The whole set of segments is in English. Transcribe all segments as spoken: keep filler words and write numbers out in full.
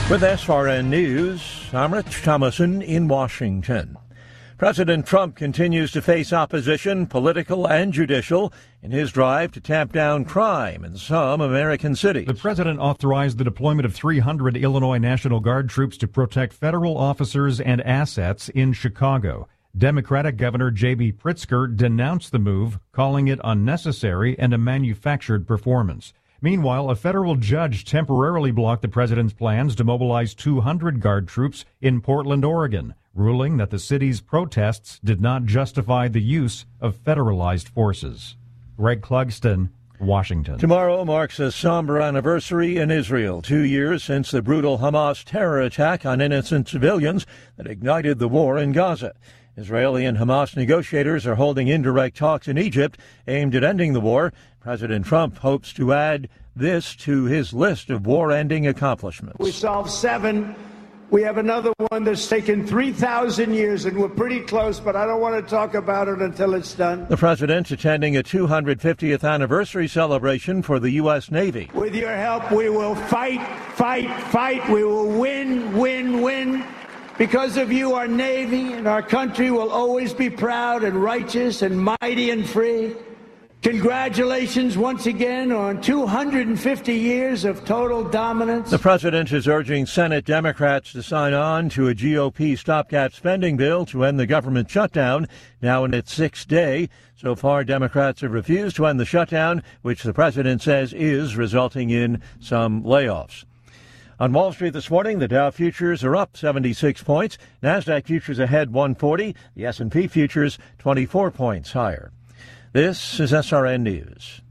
With S R N News, I'm Rich Thomason in Washington. President Trump continues to face opposition, political and judicial, in his drive to tamp down crime in some American cities. The president authorized the deployment of three hundred Illinois National Guard troops to protect federal officers and assets in Chicago. Democratic Governor J B Pritzker denounced the move, calling it unnecessary and a manufactured performance. Meanwhile, a federal judge temporarily blocked the president's plans to mobilize two hundred Guard troops in Portland, Oregon, ruling that the city's protests did not justify the use of federalized forces. Greg Clugston, Washington. Tomorrow marks a somber anniversary in Israel, two years since the brutal Hamas terror attack on innocent civilians that ignited the war in Gaza. Israeli and Hamas negotiators are holding indirect talks in Egypt aimed at ending the war. President Trump hopes to add this to his list of war-ending accomplishments. We solved seven. We have another one that's taken three thousand years, and we're pretty close, but I don't want to talk about it until it's done. The president attending a two hundred fiftieth anniversary celebration for the U S Navy. With your help, we will fight, fight, fight. We will win, win, win. Because of you, our Navy and our country will always be proud and righteous and mighty and free. Congratulations once again on two hundred fifty years of total dominance. The president is urging Senate Democrats to sign on to a G O P stopgap spending bill to end the government shutdown, now in its sixth day. So far, Democrats have refused to end the shutdown, which the president says is resulting in some layoffs. On Wall Street this morning, the Dow futures are up seventy-six points. NASDAQ futures ahead one forty. The S and P futures twenty-four points higher. This is S R N News.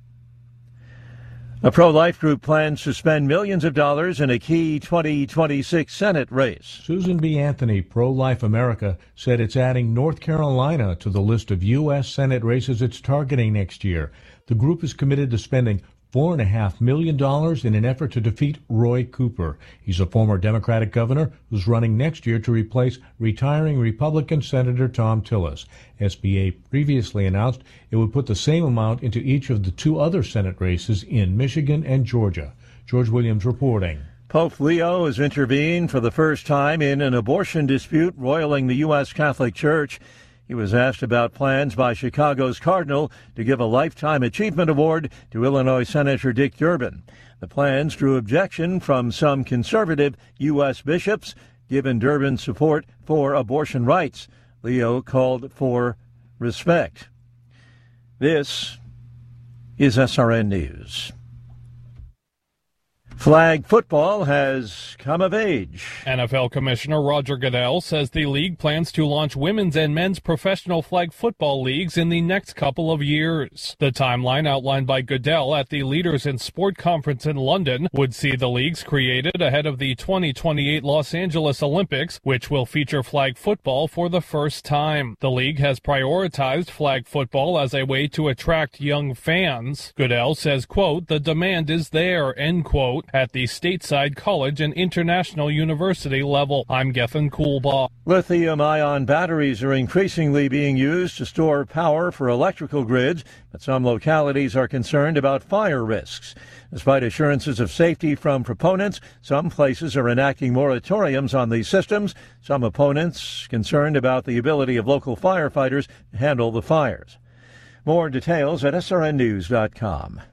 A pro-life group plans to spend millions of dollars in a key twenty twenty-six Senate race. Susan B. Anthony, Pro-Life America, said it's adding North Carolina to the list of U S Senate races it's targeting next year. The group is committed to spending four and a half million dollars in an effort to defeat Roy Cooper. He's a former Democratic governor who's running next year to replace retiring Republican Senator Thom Tillis. S B A previously announced it would put the same amount into each of the two other Senate races in Michigan and Georgia. George Williams reporting. Pope Leo has intervened for the first time in an abortion dispute roiling the U S Catholic Church. He was asked about plans by Chicago's Cardinal to give a Lifetime Achievement Award to Illinois Senator Dick Durbin. The plans drew objection from some conservative U S bishops, given Durbin's support for abortion rights. Leo called for respect. This is S R N News. Flag football has come of age. N F L Commissioner Roger Goodell says the league plans to launch women's and men's professional flag football leagues in the next couple of years. The timeline outlined by Goodell at the Leaders in Sport conference in London would see the leagues created ahead of the twenty twenty-eight Los Angeles Olympics, which will feature flag football for the first time. The league has prioritized flag football as a way to attract young fans. Goodell says, quote, "The demand is there," end quote, at the stateside college and international university level. I'm Gethin Coolbaugh. Lithium-ion batteries are increasingly being used to store power for electrical grids, but some localities are concerned about fire risks. Despite assurances of safety from proponents, some places are enacting moratoriums on these systems. Some opponents concerned about the ability of local firefighters to handle the fires. More details at S R N news dot com.